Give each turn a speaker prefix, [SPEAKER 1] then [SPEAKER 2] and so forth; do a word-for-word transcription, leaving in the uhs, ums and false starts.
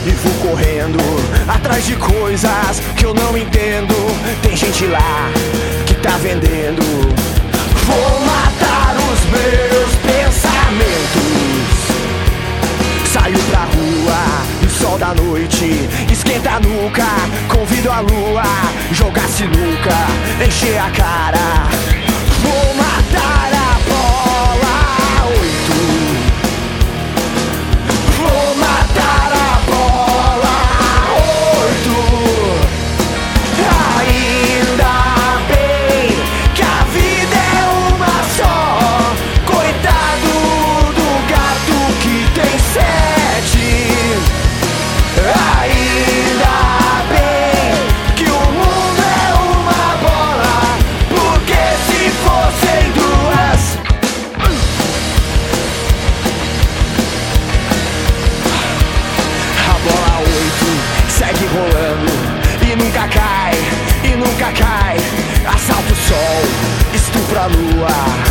[SPEAKER 1] e vou correndo atrás de coisas que eu não entendo. Tem gente lá que tá vendendo. Vou matar os meus pensamentos. Saio pra rua e o sol da noite esquenta a nuca. Convido a lua, jogar sinuca, encher a cara. Vou matar a bola oito. Vou matar a bola oito. Ainda bem que a vida é uma só. Coitado do gato que tem sete. Ainda bem que o mundo é uma bola, porque se fossem duas, a bola oito segue rolando e nunca cai, e nunca cai. Assalta o sol, estupra a lua.